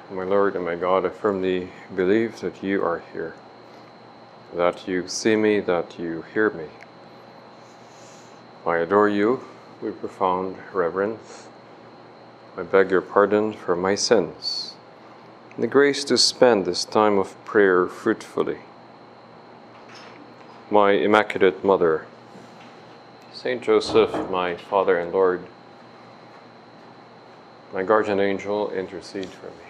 My Lord and my God, I firmly believe that you are here, that you see me, that you hear me. I adore you with profound reverence. I beg your pardon for my sins, and the grace to spend this time of prayer fruitfully. My Immaculate Mother, Saint Joseph, my Father and Lord, my guardian angel, intercede for me.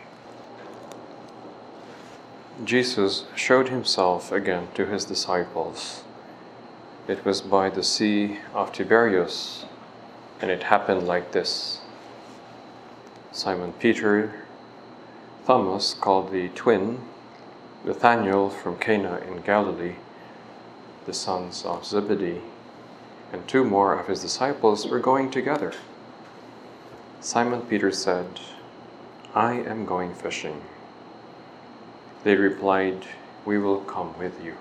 Jesus showed himself again to his disciples. It was by the Sea of Tiberias, and it happened like this. Simon Peter, Thomas, called the twin, Nathanael from Cana in Galilee, the sons of Zebedee, and two more of his disciples were going together. Simon Peter said, "I am going fishing." They replied, "We will come with you."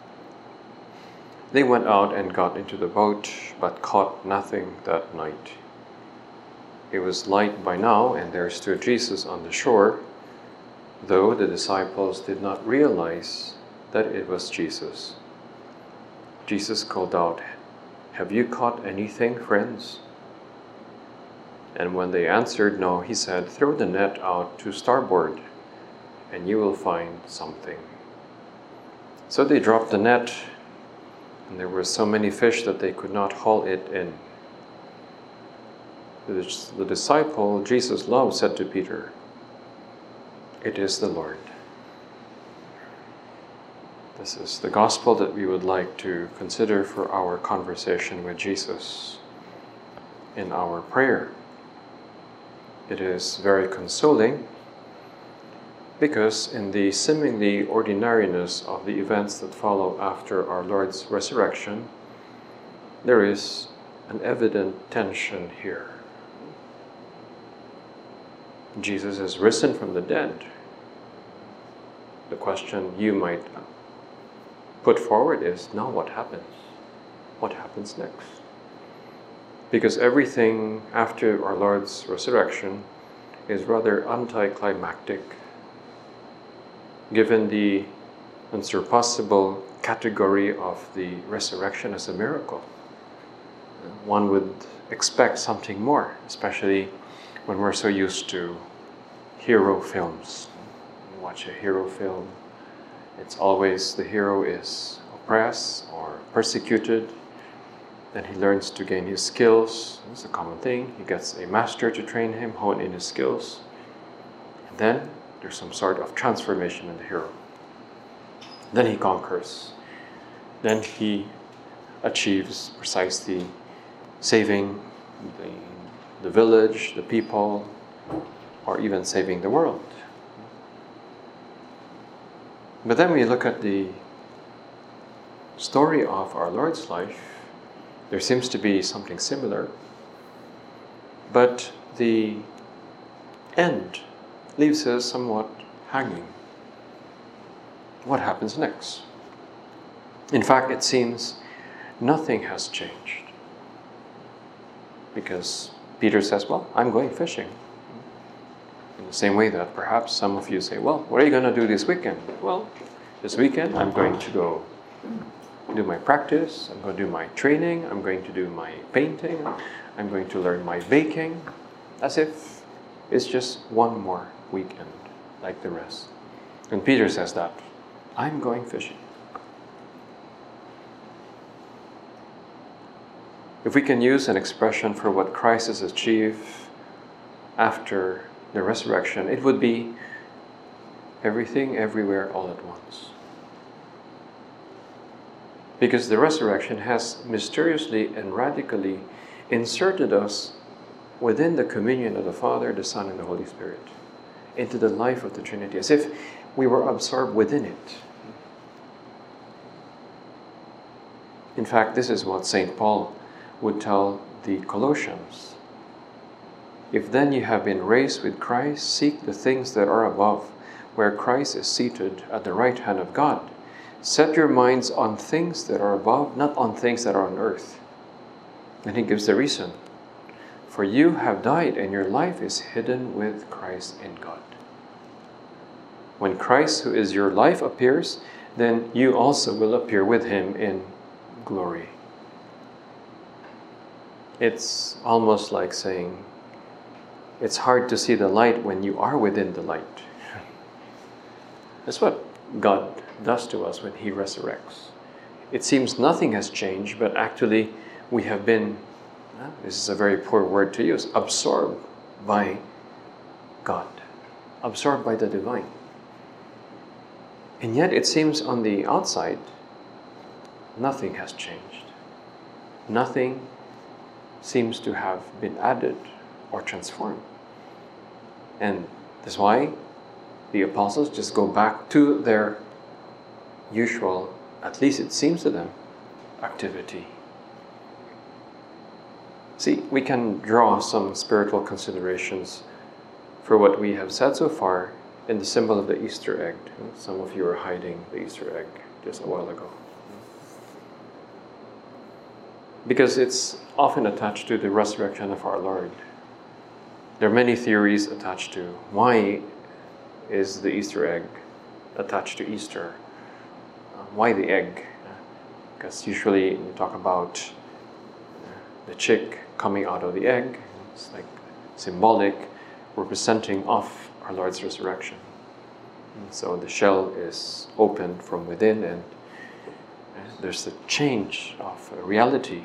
They went out and got into the boat, but caught nothing that night. It was light by now, and there stood Jesus on the shore, though the disciples did not realize that it was Jesus. Jesus called out, "Have you caught anything, friends?" And when they answered no, he said, "Throw the net out to starboard, and you will find something." So they dropped the net, and there were so many fish that they could not haul it in. The disciple Jesus loved said to Peter, "It is the Lord." This is the gospel that we would like to consider for our conversation with Jesus in our prayer. It is very consoling because in the seemingly ordinariness of the events that follow after our Lord's resurrection, there is an evident tension here. Jesus has risen from the dead. The question you might put forward is, now what happens? What happens next? Because everything after our Lord's resurrection is rather anticlimactic, given the unsurpassable category of the resurrection as a miracle. One would expect something more, especially when we're so used to hero films. You watch a hero film, it's always the hero is oppressed or persecuted. Then he learns to gain his skills. It's a common thing. He gets a master to train him, hone in his skills. And then there's some sort of transformation in the hero. Then he conquers. Then he achieves precisely saving the village, the people, or even saving the world. But then we look at the story of our Lord's life. There seems to be something similar, but the end leaves us somewhat hanging. What happens next? In fact, it seems nothing has changed. Because Peter says, "Well, I'm going fishing." In the same way that perhaps some of you say, "Well, what are you going to do this weekend?" "Well, this weekend I'm going to go do my practice, I'm going to do my training, I'm going to do my painting, I'm going to learn my baking," as if it's just one more weekend like the rest. And Peter says that, "I'm going fishing." If we can use an expression for what Christ has achieved after the resurrection, it would be everything, everywhere, all at once. Because the resurrection has mysteriously and radically inserted us within the communion of the Father, the Son, and the Holy Spirit, into the life of the Trinity, as if we were absorbed within it. In fact, this is what St. Paul would tell the Colossians. "If then you have been raised with Christ, seek the things that are above, where Christ is seated at the right hand of God. Set your minds on things that are above, not on things that are on earth." And he gives the reason. "For you have died, and your life is hidden with Christ in God." When Christ, who is your life, appears, then you also will appear with him in glory. It's almost like saying, it's hard to see the light when you are within the light. That's what God does to us when he resurrects. It seems nothing has changed, but actually we have been, this is a very poor word to use, absorbed by God, absorbed by the divine. And yet it seems on the outside, nothing has changed. Nothing seems to have been added or transformed. And that's why the apostles just go back to their usual, at least it seems to them, activity. See, we can draw some spiritual considerations for what we have said so far in the symbol of the Easter egg. Some of you are hiding the Easter egg just a while ago. Because it's often attached to the resurrection of our Lord. There are many theories attached to why is the Easter egg attached to Easter. Why the egg? Because usually we talk about the chick coming out of the egg. It's like symbolic, representing of our Lord's resurrection. And so the shell is opened from within, and there's a change of reality.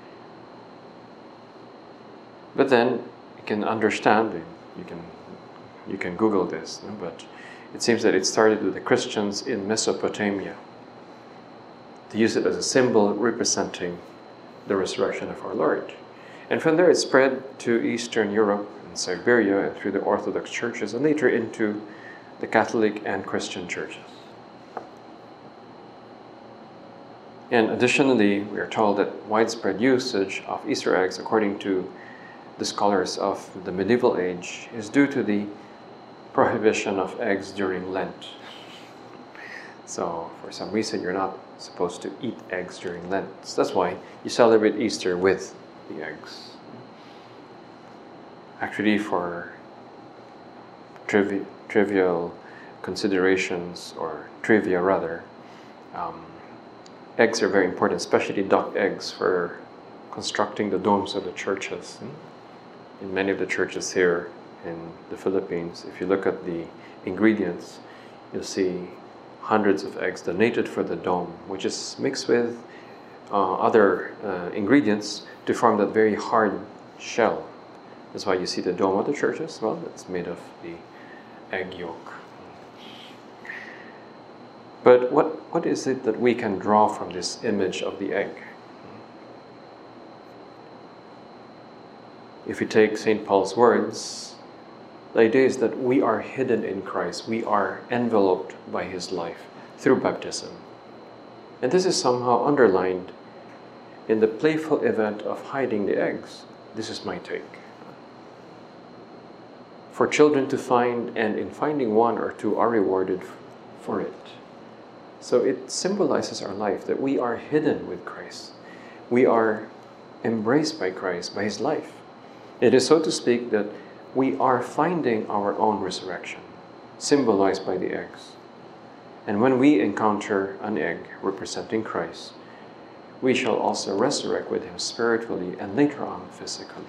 But then you can understand, you can Google this, but it seems that it started with the Christians in Mesopotamia. They use it as a symbol representing the resurrection of our Lord. And from there it spread to Eastern Europe and Siberia and through the Orthodox churches and later into the Catholic and Christian churches. And additionally, we are told that widespread usage of Easter eggs, according to the scholars of the medieval age, is due to the prohibition of eggs during Lent. So for some reason you're not supposed to eat eggs during Lent. So that's why you celebrate Easter with the eggs. Actually, for trivial considerations, or trivia rather, eggs are very important, especially duck eggs, for constructing the domes of the churches. In many of the churches here in the Philippines, if you look at the ingredients, you'll see hundreds of eggs donated for the dome, which is mixed with other ingredients to form that very hard shell. That's why you see the dome of the churches. Well, it's made of the egg yolk. But what is it that we can draw from this image of the egg? If we take St. Paul's words, the idea is that we are hidden in Christ. We are enveloped by his life through baptism. And this is somehow underlined in the playful event of hiding the eggs. This is my take. For children to find, and in finding one or two are rewarded for it. So it symbolizes our life, that we are hidden with Christ. We are embraced by Christ, by his life. It is, so to speak, that we are finding our own resurrection, symbolized by the eggs. And when we encounter an egg representing Christ, we shall also resurrect with him spiritually and later on physically.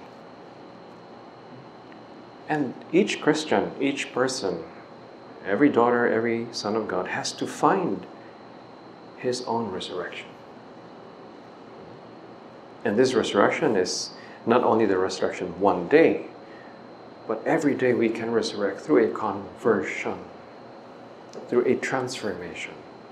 And each Christian, each person, every daughter, every son of God has to find his own resurrection. And this resurrection is not only the resurrection one day, but every day we can resurrect through a conversion, through a transformation.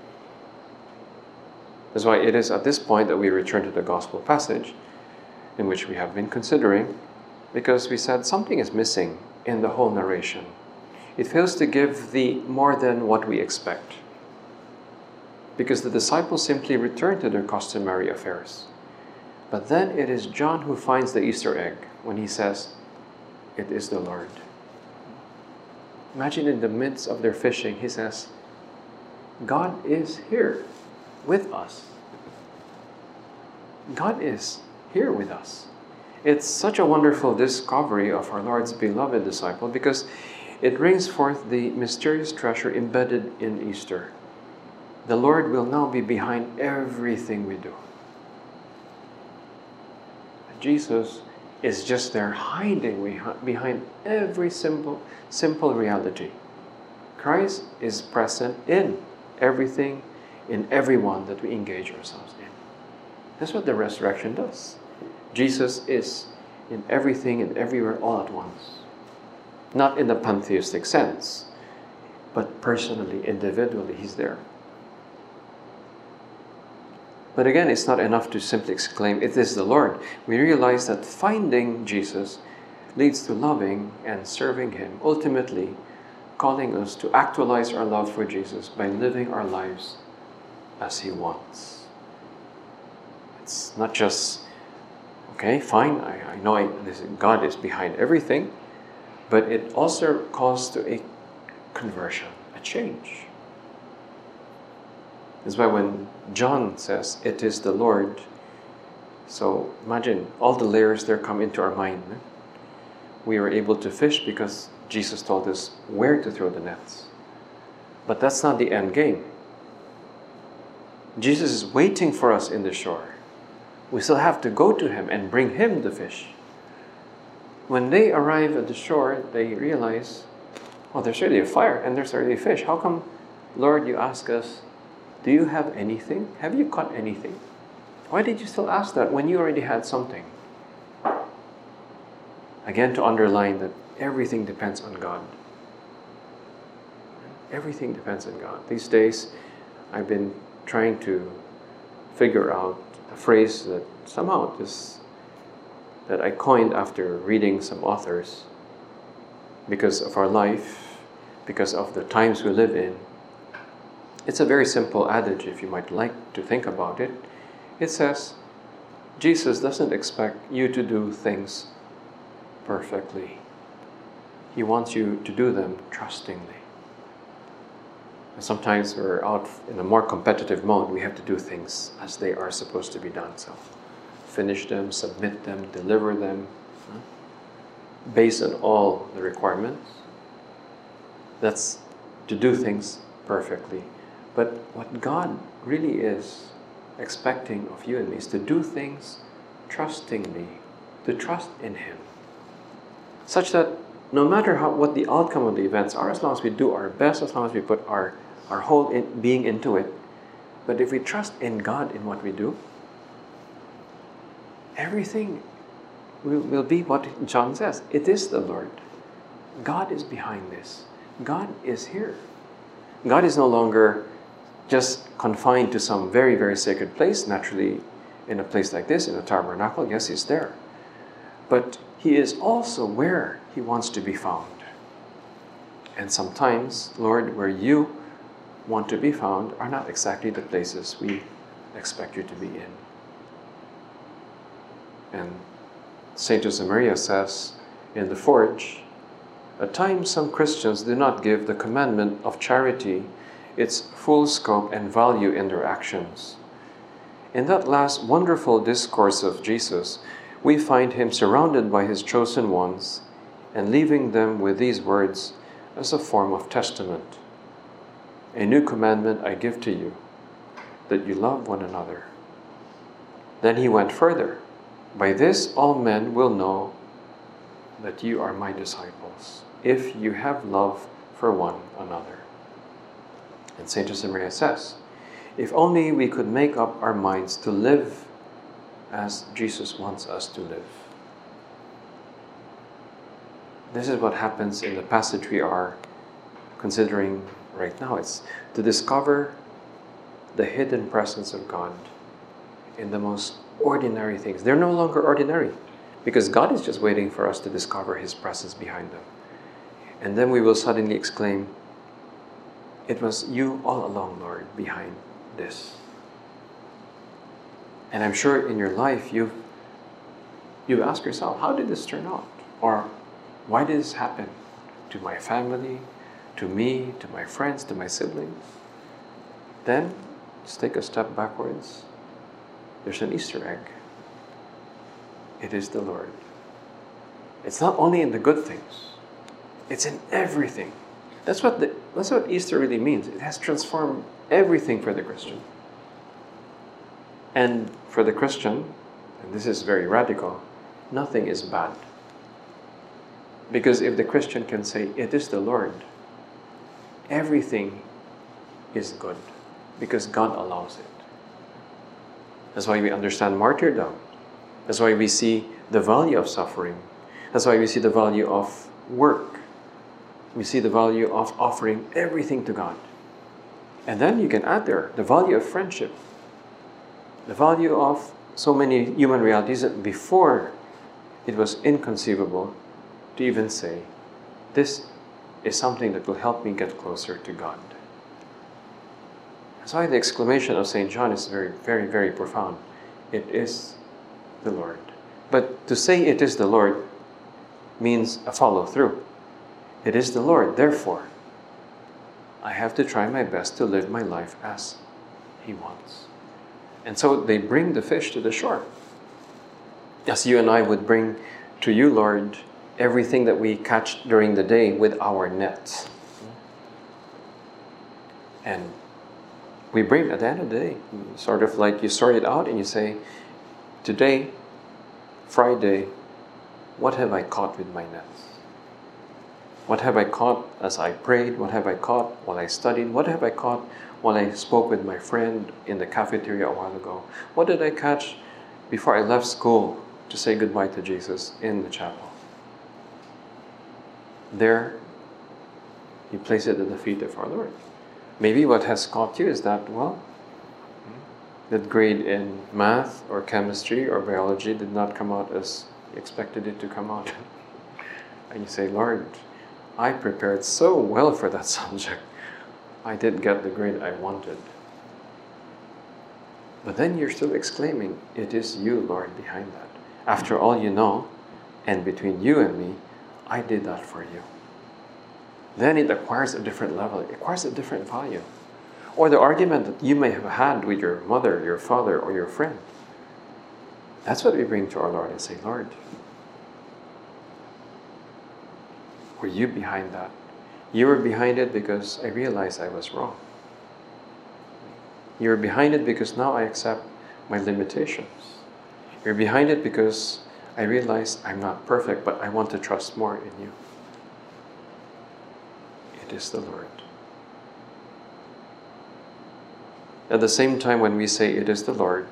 That's why it is at this point that we return to the gospel passage in which we have been considering, because we said something is missing in the whole narration. It fails to give the more than what we expect, because the disciples simply return to their customary affairs. But then it is John who finds the Easter egg when he says, "It is the Lord." Imagine in the midst of their fishing, he says, God is here with us. God is here with us. It's such a wonderful discovery of our Lord's beloved disciple, because it brings forth the mysterious treasure embedded in Easter. The Lord will now be behind everything we do. Jesus is just there hiding behind every simple reality. Christ is present in everything, in everyone that we engage ourselves in. That's what the resurrection does. Jesus is in everything and everywhere all at once. Not in the pantheistic sense, but personally, individually, He's there. But again, it's not enough to simply exclaim, "It is the Lord." We realize that finding Jesus leads to loving and serving Him, ultimately calling us to actualize our love for Jesus by living our lives as He wants. It's not just, okay, fine, I know God is behind everything, but it also calls to a conversion, a change. That's why when John says, "It is the Lord," so imagine all the layers there come into our mind. We are able to fish because Jesus told us where to throw the nets. But that's not the end game. Jesus is waiting for us in the shore. We still have to go to Him and bring Him the fish. When they arrive at the shore, they realize, "Oh, there's already a fire and there's already a fish. How come, Lord, you ask us, do you have anything? Have you caught anything? Why did you still ask that when you already had something?" Again, to underline that everything depends on God. Everything depends on God. These days, I've been trying to figure out a phrase that somehow that I coined after reading some authors because of our life, because of the times we live in. It's a very simple adage, if you might like to think about it. It says, Jesus doesn't expect you to do things perfectly. He wants you to do them trustingly. And sometimes we're out in a more competitive mode. We have to do things as they are supposed to be done. So finish them, submit them, deliver them, based on all the requirements. That's to do things perfectly. But what God really is expecting of you and me is to do things trustingly, to trust in Him, such that no matter what the outcome of the events are, as long as we do our best, as long as we put our whole being into it, but if we trust in God in what we do, everything will be what John says. It is the Lord. God is behind this. God is here. God is no longer just confined to some very, very sacred place. Naturally, in a place like this, in a tabernacle, yes, He's there. But He is also where He wants to be found. And sometimes, Lord, where You want to be found are not exactly the places we expect You to be in. And Saint Josemaria says in The Forge, at times some Christians do not give the commandment of charity its full scope and value in their actions. In that last wonderful discourse of Jesus, we find Him surrounded by His chosen ones and leaving them with these words as a form of testament. A new commandment I give to you, that you love one another. Then He went further. By this all men will know that you are my disciples, if you have love for one another. And Saint Josemaria says, if only we could make up our minds to live as Jesus wants us to live. This is what happens in the passage we are considering right now. It's to discover the hidden presence of God in the most ordinary things. They're no longer ordinary because God is just waiting for us to discover His presence behind them. And then we will suddenly exclaim, it was You all along, Lord, behind this. And I'm sure in your life you've asked yourself, how did this turn out? Or why did this happen to my family, to me, to my friends, to my siblings? Then just take a step backwards. There's an Easter egg. It is the Lord. It's not only in the good things. It's in everything. That's what Easter really means. It has transformed everything for the Christian. And for the Christian, and this is very radical, nothing is bad. Because if the Christian can say, it is the Lord, everything is good. Because God allows it. That's why we understand martyrdom. That's why we see the value of suffering. That's why we see the value of work. We see the value of offering everything to God. And then you can add there the value of friendship. The value of so many human realities that before it was inconceivable to even say, this is something that will help me get closer to God. That's why the exclamation of St. John is very, very, very profound. It is the Lord. But to say it is the Lord means a follow-through. It is the Lord, therefore, I have to try my best to live my life as He wants. And so they bring the fish to the shore. As you and I would bring to you, Lord, everything that we catch during the day with our nets. And we bring at the end of the day, sort of like you sort it out and you say, today, Friday, what have I caught with my nets? What have I caught as I prayed? What have I caught while I studied? What have I caught while I spoke with my friend in the cafeteria a while ago? What did I catch before I left school to say goodbye to Jesus in the chapel? There, you place it at the feet of our Lord. Maybe what has caught you is that, well, that grade in math or chemistry or biology did not come out as you expected it to come out. And you say, Lord, I prepared so well for that subject. I did get the grade I wanted. But then you're still exclaiming, it is you, Lord, behind that. After all you know, and between you and me, I did that for you. Then it acquires a different level. It acquires a different value. Or the argument that you may have had with your mother, your father, or your friend. That's what we bring to our Lord and say, Lord, were you behind that? You were behind it because I realized I was wrong. You were behind it because now I accept my limitations. You're behind it because I realize I'm not perfect, but I want to trust more in you. It is the Lord. At the same time, when we say it is the Lord,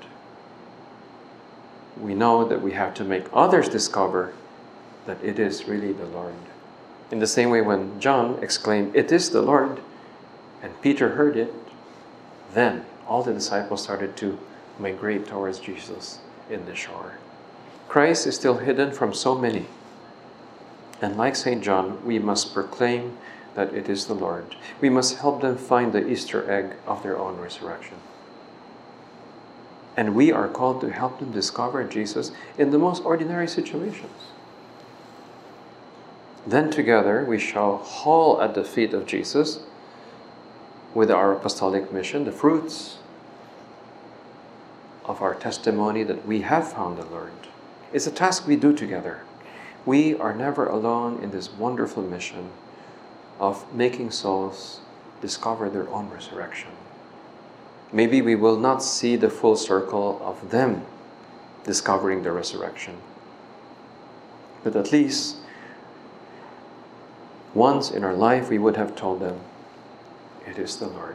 we know that we have to make others discover that it is really the Lord. In the same way, when John exclaimed, it is the Lord, and Peter heard it, then all the disciples started to migrate towards Jesus in the shore. Christ is still hidden from so many. And like St. John, we must proclaim that it is the Lord. We must help them find the Easter egg of their own resurrection. And we are called to help them discover Jesus in the most ordinary situations. Then together we shall haul at the feet of Jesus with our apostolic mission, the fruits of our testimony that we have found the Lord. It's a task we do together. We are never alone in this wonderful mission of making souls discover their own resurrection. Maybe we will not see the full circle of them discovering the resurrection. But at least once in our life we would have told them, it is the Lord.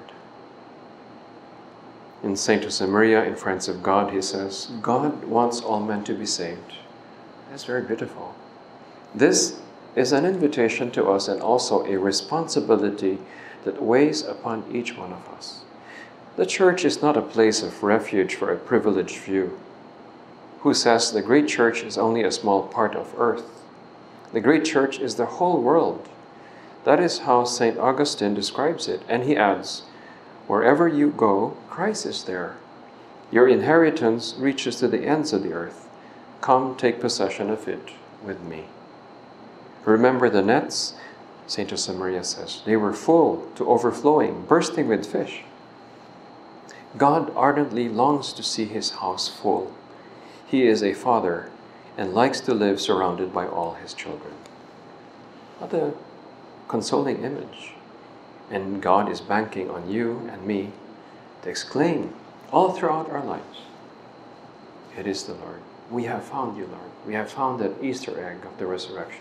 In St. Josemaria, in Friends of God, he says, God wants all men to be saved. That's very beautiful. This is an invitation to us and also a responsibility that weighs upon each one of us. The church is not a place of refuge for a privileged few who says the great church is only a small part of earth. The great church is the whole world. That is how St. Augustine describes it. And he adds, wherever you go, Christ is there. Your inheritance reaches to the ends of the earth. Come take possession of it with me. Remember the nets? St. Josemaria says, they were full to overflowing, bursting with fish. God ardently longs to see his house full. He is a father and likes to live surrounded by all his children. What a consoling image. And God is banking on you and me to exclaim all throughout our lives, it is the Lord. We have found you, Lord. We have found that Easter egg of the resurrection.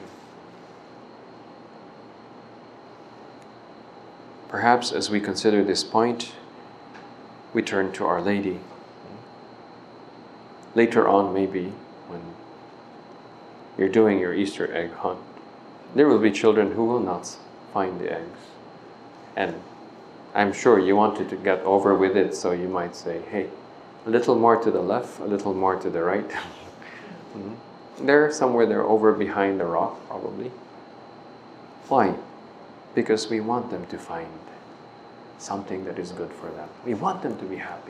Perhaps as we consider this point, we turn to Our Lady. Later on, maybe, when you're doing your Easter egg hunt, there will be children who will not find the eggs. And I'm sure you wanted to get over with it, so you might say, hey, a little more to the left, a little more to the right. They're somewhere there over behind the rock, probably. Why? Because we want them to find something that is good for them. We want them to be happy.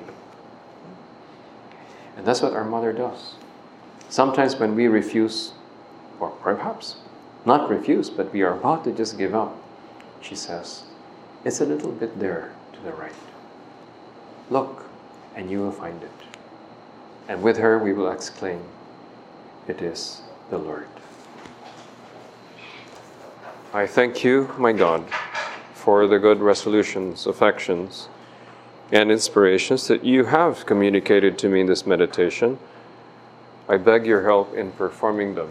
And that's what our mother does. Sometimes when we refuse, or perhaps not refuse, but we are about to just give up, she says, it's a little bit there to the right. Look, and you will find it. And with her we will exclaim, it is the Lord. I thank you, my God, for the good resolutions, affections, and inspirations that you have communicated to me in this meditation. I beg your help in performing them.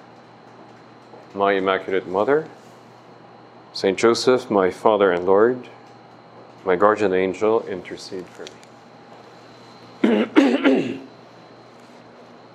My Immaculate Mother, Saint Joseph, my Father and Lord, my guardian angel, intercede for me.